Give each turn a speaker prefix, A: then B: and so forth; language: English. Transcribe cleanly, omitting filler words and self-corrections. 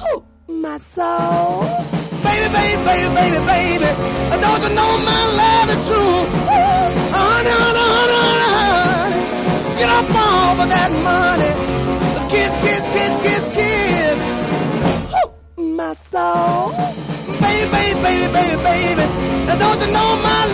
A: my soul. Baby, baby, baby, baby, baby, don't you know my love is true? Honey, honey, honey, honey, honey, get up off of that money. Kiss, kiss, kiss, kiss, kiss. My soul. Baby, baby, baby, baby, baby, don't you know my